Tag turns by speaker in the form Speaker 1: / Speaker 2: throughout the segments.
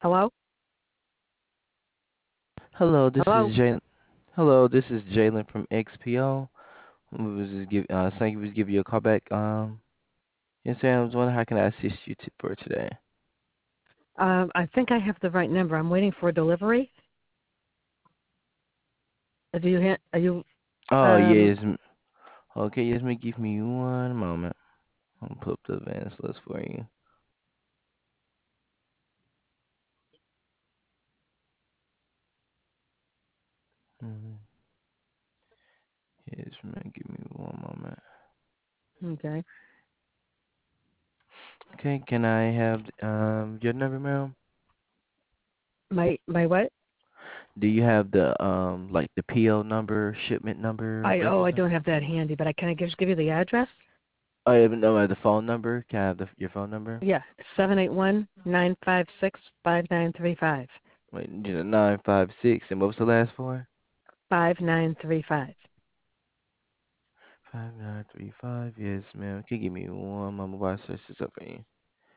Speaker 1: Hello?
Speaker 2: Hello, this is
Speaker 1: Hello?
Speaker 2: Jalen. Hello, this is Jalen from XPO. We was just saying we was give you a call back. Yes, I was wondering how can I assist you for today?
Speaker 1: I think I have the right number. I'm waiting for a delivery. Do you are you
Speaker 2: Oh
Speaker 1: um
Speaker 2: yes, okay, yes, may give me one moment. I'll pull up the advanced list for you. Mhm. Yes, may give me one moment.
Speaker 1: okay.
Speaker 2: Okay, can I have your number, ma'am?
Speaker 1: My what?
Speaker 2: Do you have the like the PO number, shipment number,
Speaker 1: I
Speaker 2: reference number?
Speaker 1: don't have that handy, but I can I just give you the address?
Speaker 2: Oh, you even know the phone number? Can I have your phone number?
Speaker 1: Yeah, 781-956-5935.
Speaker 2: Wait, 956, and what was the last four?
Speaker 1: 5935.
Speaker 2: 5935. Yes, ma'am. Can you give me one moment while I search this up for you?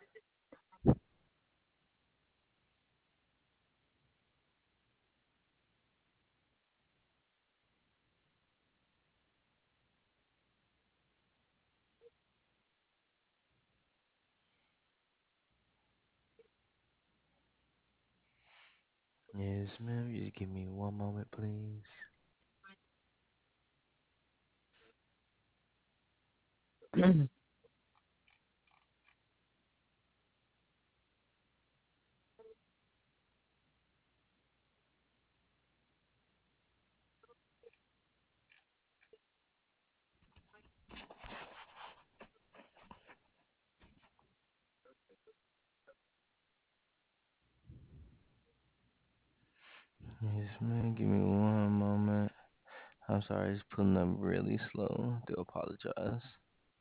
Speaker 2: Yes, ma'am. Just give me one moment, please. Yes, ma'am. Give me one moment. I'm sorry, it's pulling up really slow. Do apologize.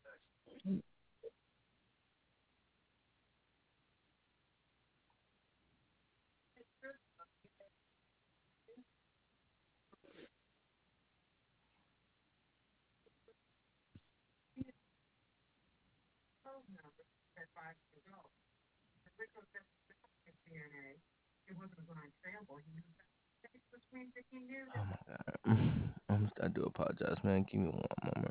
Speaker 2: Oh my God. I do apologize, man. Give me one moment.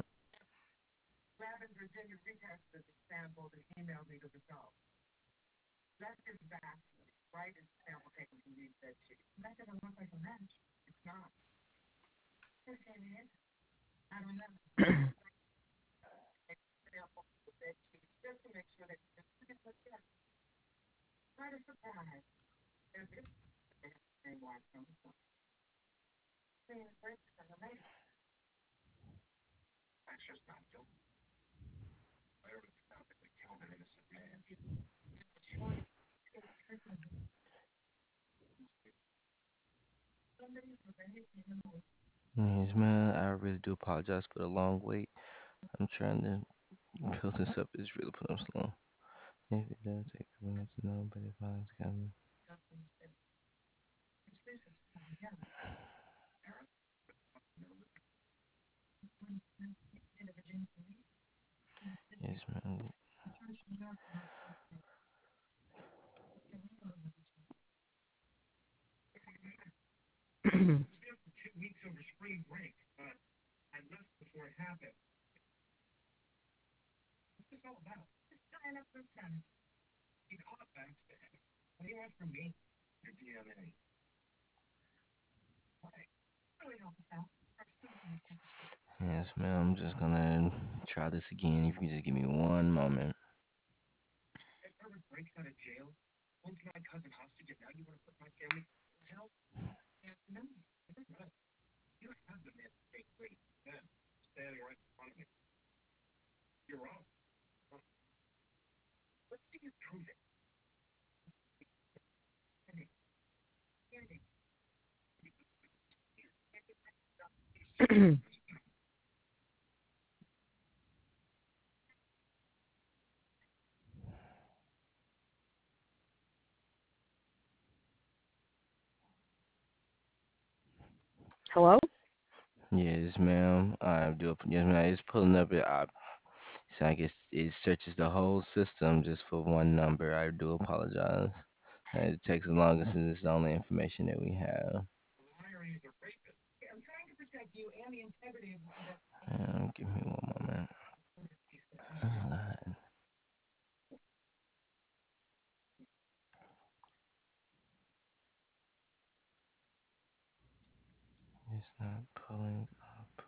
Speaker 2: Yes, man. I really do apologize for the long wait. I'm trying to build this up. It's really putting up slow. If it does take a minute to know, but if I was coming. Yes, man. Yes, ma'am. I'm just gonna try this again. If you just give me one moment.
Speaker 1: Hello?
Speaker 2: Yes, ma'am. I do. Yes, ma'am. It's pulling up. So I guess it searches the whole system just for one number. I do apologize. It takes as long as it's the only information that we have. Give me one moment. It's not pulling up.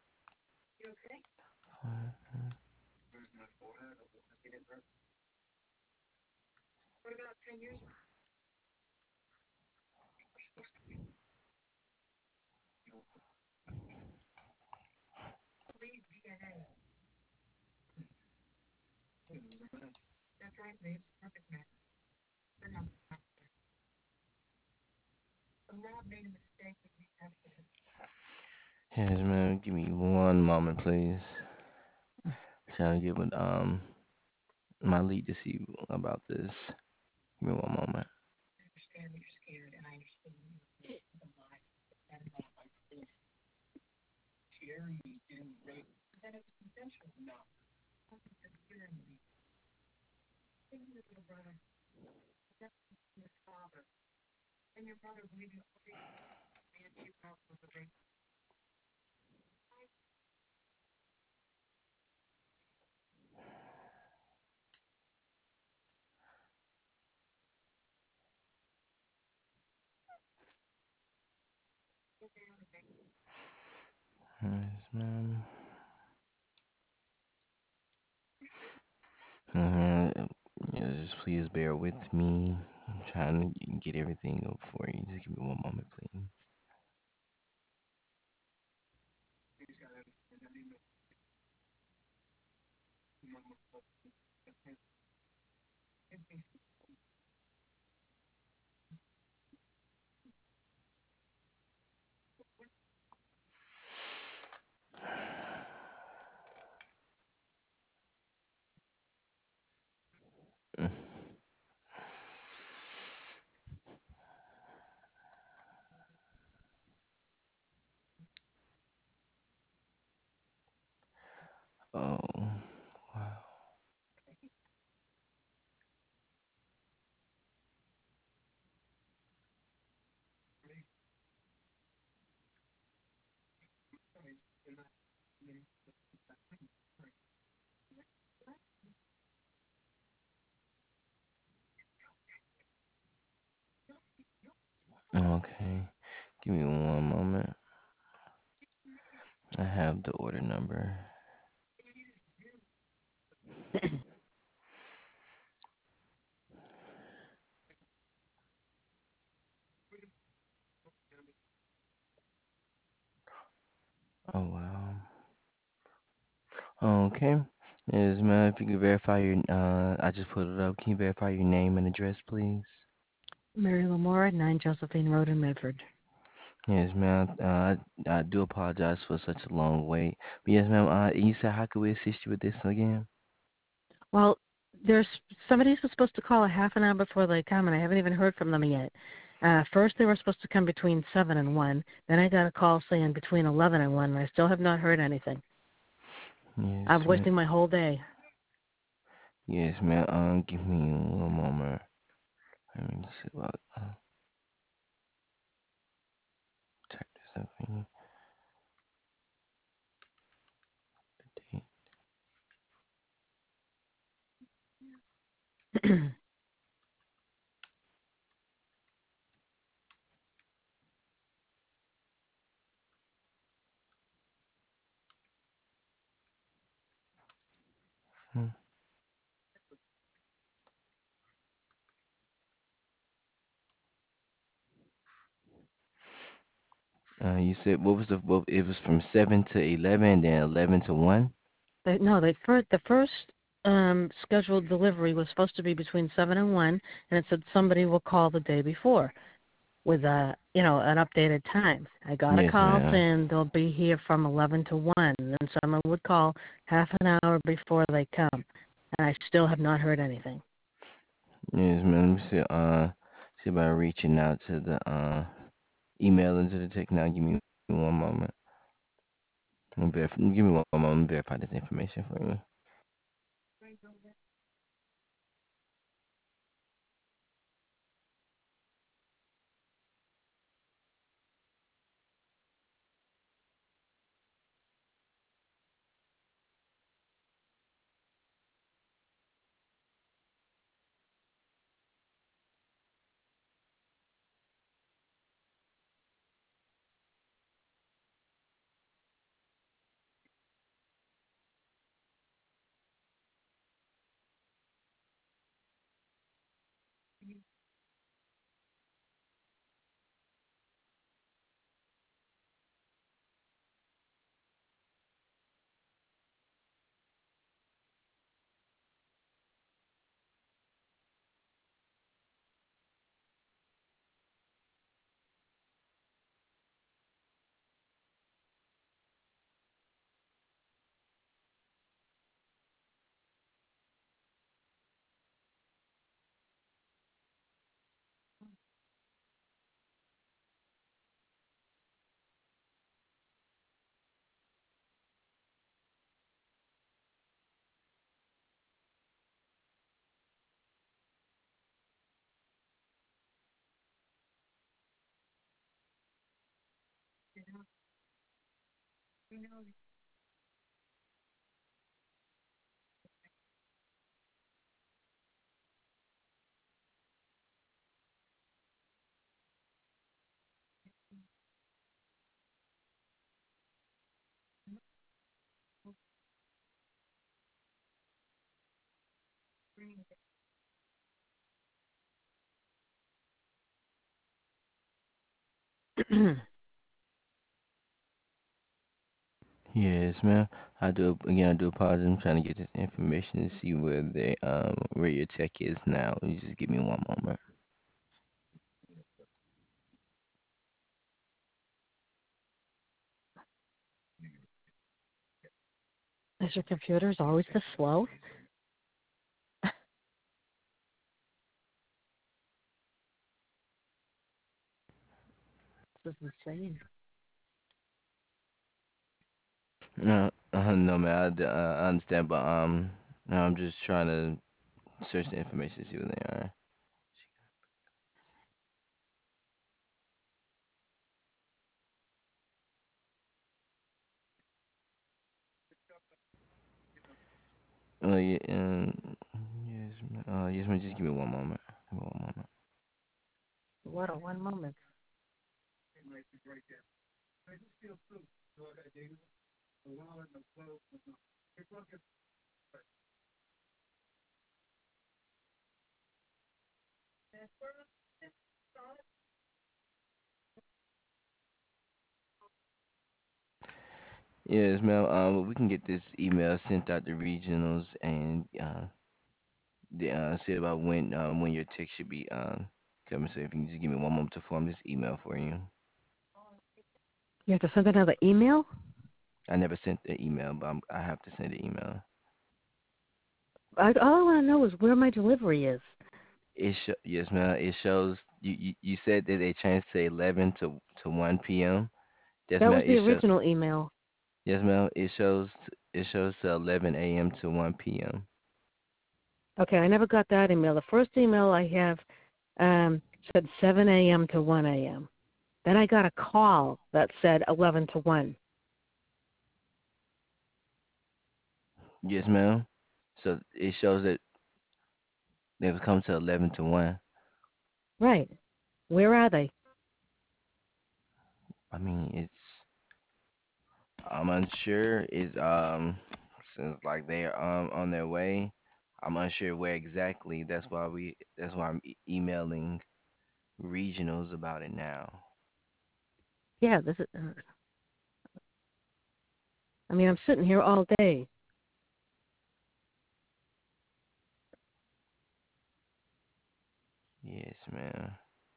Speaker 2: Yes, man. Give me one moment, please. Trying to get with my lead to see about this. Give me one moment. Yes, ma'am. Uh, yeah, just please bear with me. I'm trying to get everything up for you. Just give me one moment, please. Mm. Oh, wow. Okay. Give me one moment. I have the order number. Oh, wow. Okay. Yes, ma'am. If you could verify your, I just put it up. Can you verify your name and address, please?
Speaker 1: Mary Lamora, 9 Josephine Road in Medford.
Speaker 2: Yes, ma'am. I do apologize for such a long wait. But yes, ma'am. You said how could we assist you with this again?
Speaker 1: Well, there's somebody was supposed to call a half an hour before they come, and I haven't even heard from them yet. First, they were supposed to come between 7 and 1. Then I got a call saying between 11 and 1, and I still have not heard anything. I'm
Speaker 2: Yes, ma'am.
Speaker 1: wasting my whole day.
Speaker 2: Yes, ma'am. Give me one moment. Let me see about check this out for you. The date. You said what was what, it was from 7 to 11, then 11 to 1.
Speaker 1: No, the first scheduled delivery was supposed to be between 7 and 1, and it said somebody will call the day before with an updated time. I got a
Speaker 2: Yes,
Speaker 1: call
Speaker 2: ma'am.
Speaker 1: saying they'll be here from 11 to 1, and someone would call half an hour before they come, and I still have not heard anything.
Speaker 2: Yes, ma'am. Let me see about reaching out to the email into the tech now. Give me one moment. Give me one moment. Let me verify this information for you. Yes, ma'am. I do apologize. I'm trying to get this information to see where your tech is now. You just give me one moment.
Speaker 1: Is your computer's always this slow? This is insane.
Speaker 2: No, no, man. I understand, but no, I'm just trying to search the information to see what they are. Yeah, yes, yes, ma'am. Just give me one moment. Give me one moment.
Speaker 1: What a one moment.
Speaker 2: Yes, ma'am. We can get this email sent out to regionals and see about when your text should be coming. So if you can just give me one moment to form this email for you.
Speaker 1: You have to send another email?
Speaker 2: I never sent the email, but I have to send the email.
Speaker 1: All I want to know is where my delivery is.
Speaker 2: Yes, ma'am. It shows you said that they changed to 11 to 1 p.m. Yes,
Speaker 1: That
Speaker 2: ma'am.
Speaker 1: was the original email.
Speaker 2: Yes, ma'am. It shows to 11 a.m. to 1 p.m.
Speaker 1: Okay, I never got that email. The first email I have said 7 a.m. to 1 a.m. Then I got a call that said 11 to 1.
Speaker 2: Yes, ma'am. So it shows that they've come to 11 to 1.
Speaker 1: Right. Where are they?
Speaker 2: I mean, I'm unsure. It's seems like they are on their way. I'm unsure where exactly. That's why I'm emailing regionals about it now.
Speaker 1: Yeah, this is. I mean, I'm sitting here all day.
Speaker 2: Yes, ma'am.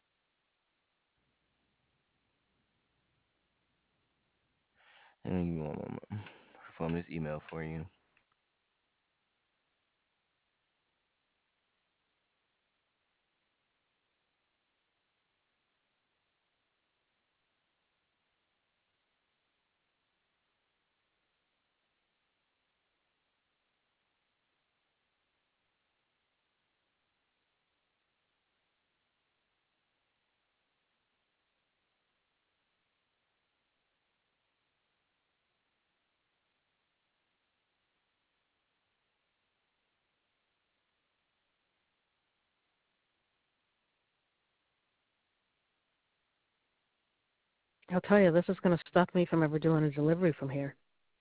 Speaker 2: Give me one moment. From this email for you.
Speaker 1: I'll tell you, this is going to stop me from ever doing a delivery from here.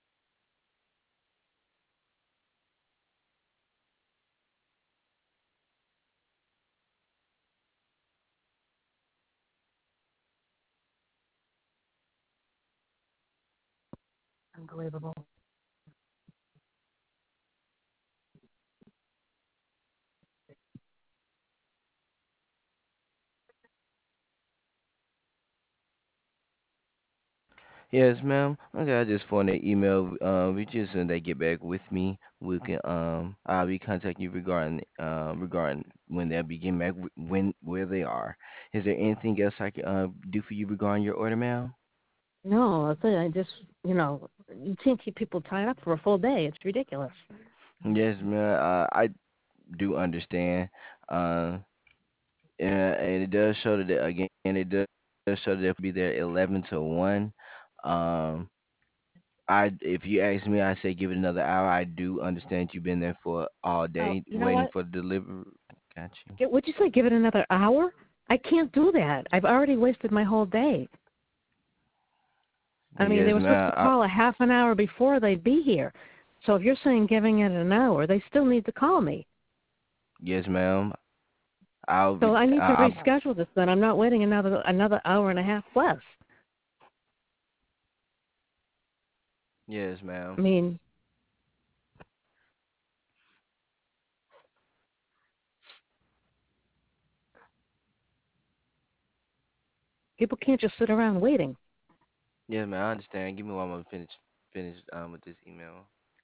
Speaker 1: Unbelievable.
Speaker 2: Yes, ma'am. Okay, I just found that email. We just when they get back with me, we can I'll be contacting you regarding when they'll be getting back when where they are. Is there anything else I can do for you regarding your order, ma'am?
Speaker 1: No, I'll tell you, I just, you can't keep people tied up for a full day. It's ridiculous.
Speaker 2: Yes, ma'am. I do understand. Uh, and it does show that again. It does show that they'll be there 11 to 1. Um, if you ask me, I say give it another hour. I do understand you've been there for all
Speaker 1: Oh,
Speaker 2: day
Speaker 1: you know
Speaker 2: waiting
Speaker 1: what?
Speaker 2: for the delivery. Got you.
Speaker 1: Would you say give it another hour? I can't do that. I've already wasted my whole day. I mean, they
Speaker 2: Yes,
Speaker 1: were supposed to
Speaker 2: ma'am.
Speaker 1: call a half an hour before they'd be here. So if you're saying giving it an hour, they still need to call me.
Speaker 2: Yes, ma'am. I'll
Speaker 1: So
Speaker 2: be.
Speaker 1: I need to
Speaker 2: I,
Speaker 1: reschedule this. Then I'm not waiting another hour and a half plus.
Speaker 2: yes,
Speaker 1: I
Speaker 2: ma'am.
Speaker 1: mean, people can't just sit around waiting.
Speaker 2: Yes, ma'am. I understand. Give me one more to finish with this email.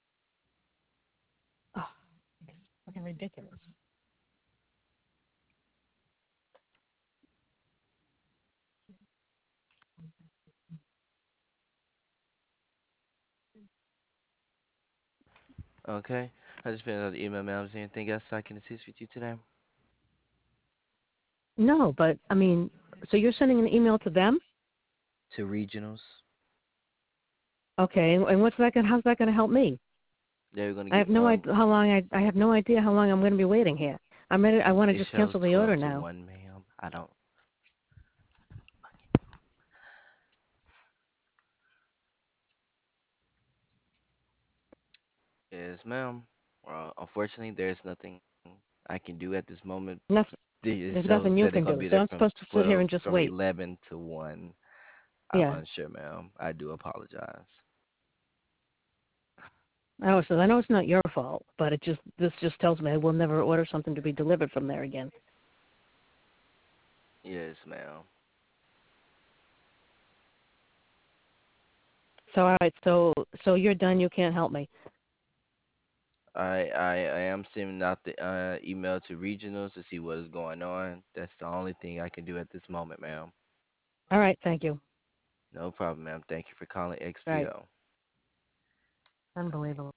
Speaker 1: Oh, it's fucking ridiculous.
Speaker 2: Okay. I just finished another email, ma'am. Is there anything else I can assist with you today?
Speaker 1: No, but I mean, so you're sending an email to them?
Speaker 2: To regionals,
Speaker 1: Okay, and how's that gonna help me?
Speaker 2: they're gonna
Speaker 1: I
Speaker 2: get
Speaker 1: have no idea how long I have no idea how long I'm going to be waiting here. I'm ready. I want to
Speaker 2: It
Speaker 1: just
Speaker 2: shows
Speaker 1: cancel the
Speaker 2: 12
Speaker 1: order
Speaker 2: to
Speaker 1: now.
Speaker 2: 1, ma'am. I don't. Yes, ma'am. Unfortunately, there's nothing I can do at this moment.
Speaker 1: Nothing.
Speaker 2: It
Speaker 1: There's
Speaker 2: shows
Speaker 1: nothing you
Speaker 2: that they're
Speaker 1: can
Speaker 2: gonna
Speaker 1: do.
Speaker 2: be
Speaker 1: So
Speaker 2: there
Speaker 1: I'm
Speaker 2: from
Speaker 1: supposed to sit here and just
Speaker 2: from
Speaker 1: wait.
Speaker 2: 11 to 1. I'm
Speaker 1: Yeah.
Speaker 2: unsure, ma'am. I do apologize.
Speaker 1: Oh, so I know it's not your fault, but this just tells me I will never order something to be delivered from there again.
Speaker 2: Yes, ma'am.
Speaker 1: So all right. So you're done. You can't help me.
Speaker 2: I am sending out the email to regionals to see what is going on. That's the only thing I can do at this moment, ma'am.
Speaker 1: All right. Thank you.
Speaker 2: No problem, ma'am. Thank you for calling
Speaker 1: All right.
Speaker 2: XPO.
Speaker 1: Unbelievable.